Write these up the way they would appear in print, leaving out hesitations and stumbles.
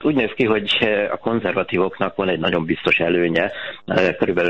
Úgy néz ki, hogy a konzervatívoknak van egy nagyon biztos előnye, körülbelül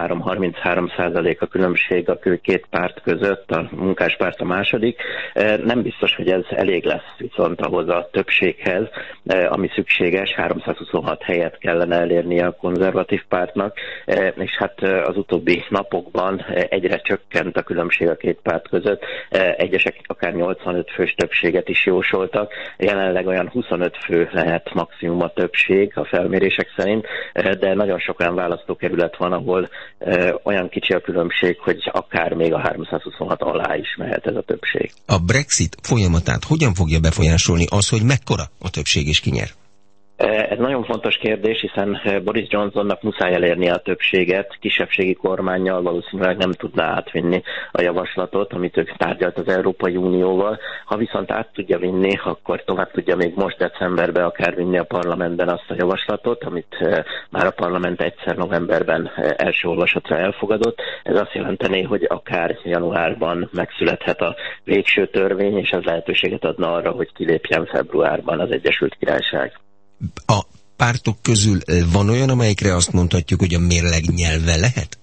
43-33% a különbség a két párt között, a munkáspárt a második. Nem biztos, hogy ez elég lesz viszont ahhoz a többséghez, ami szükséges, 326 helyet kellene elérnie a konzervatív pártnak, és hát az utóbbi napokban egyre csökkent a különbség a két párt között, egyesek akár 85 fős többséget is jósoltak, jelenleg olyan 25 fő lehet maximum a többség a felmérések szerint, de nagyon sok olyan választókerület van, ahol olyan kicsi a különbség, hogy akár még a 326 alá is mehet ez a többség. A Brexit folyamatát hogyan fogja befolyásolni az, hogy mekkora a többség és ki nyer? Ez nagyon fontos kérdés, hiszen Boris Johnsonnak muszáj elérnie a többséget, kisebbségi kormánnyal valószínűleg nem tudná átvinni a javaslatot, amit ők tárgyalt az Európai Unióval. Ha viszont át tudja vinni, akkor tovább tudja még most decemberben akár vinni a parlamentben azt a javaslatot, amit már a parlament egyszer novemberben első olvasatra elfogadott. Ez azt jelentené, hogy akár januárban megszülethet a végső törvény, és ez lehetőséget adna arra, hogy kilépjen februárban az Egyesült Királyság. A pártok közül van olyan, amelyikre azt mondhatjuk, hogy a mérleg nyelve lehet?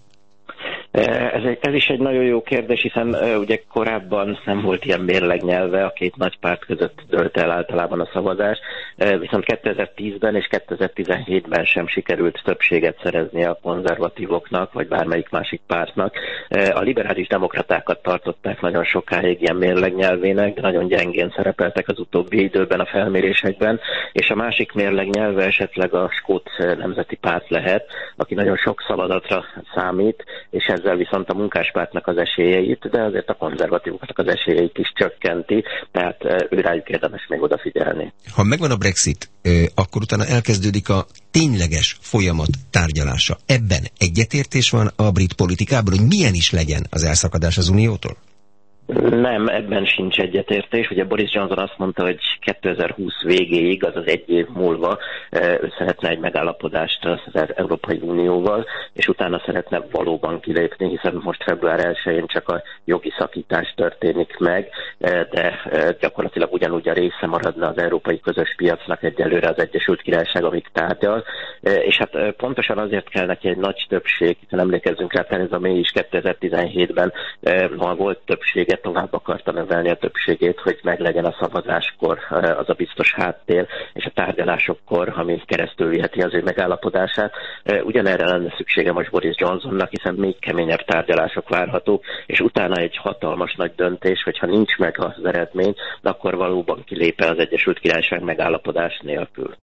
Ez is egy nagyon jó kérdés, hiszen ugye korábban nem volt ilyen mérlegnyelve, a két nagy párt között dölt el általában a szavazás, viszont 2010-ben és 2017-ben sem sikerült többséget szerezni a konzervatívoknak, vagy bármelyik másik pártnak. A liberális demokratákat tartották nagyon sokáig ilyen mérlegnyelvének, de nagyon gyengén szerepeltek az utóbbi időben a felmérésekben, és a másik mérlegnyelve esetleg a skót nemzeti párt lehet, aki nagyon sok szavazatra számít, és ezzel viszont a munkáspártnak az esélyeit, de azért a konzervatívoknak az esélyeit is csökkenti, tehát őrájuk érdemes még odafigyelni. Ha megvan a Brexit, akkor utána elkezdődik a tényleges folyamat tárgyalása. Ebben egyetértés van a brit politikában, hogy milyen is legyen az elszakadás az Uniótól? Nem, ebben sincs egyetértés. Ugye Boris Johnson azt mondta, hogy 2020 végéig, azaz egy év múlva ő szeretne egy megállapodást az Európai Unióval, és utána szeretne valóban kilépni, hiszen most február 1-én csak a jogi szakítás történik meg, de gyakorlatilag ugyanúgy a része maradna az európai közös piacnak egyelőre az Egyesült Királyság, amíg tárgyal. És hát pontosan azért kell neki egy nagy többség, hiszen emlékezzünk rá, Theresa May is 2017-ben, ha volt többsége, tovább akarta növelni a többségét, hogy meglegyen a szavazáskor az a biztos háttér, és a tárgyalásokkor, ami keresztül viheti az ő megállapodását. Ugyanerre lenne szüksége most Boris Johnsonnak, hiszen még keményebb tárgyalások várhatók, és utána egy hatalmas nagy döntés, hogyha nincs meg az eredmény, akkor valóban kilép el az Egyesült Királyság megállapodás nélkül.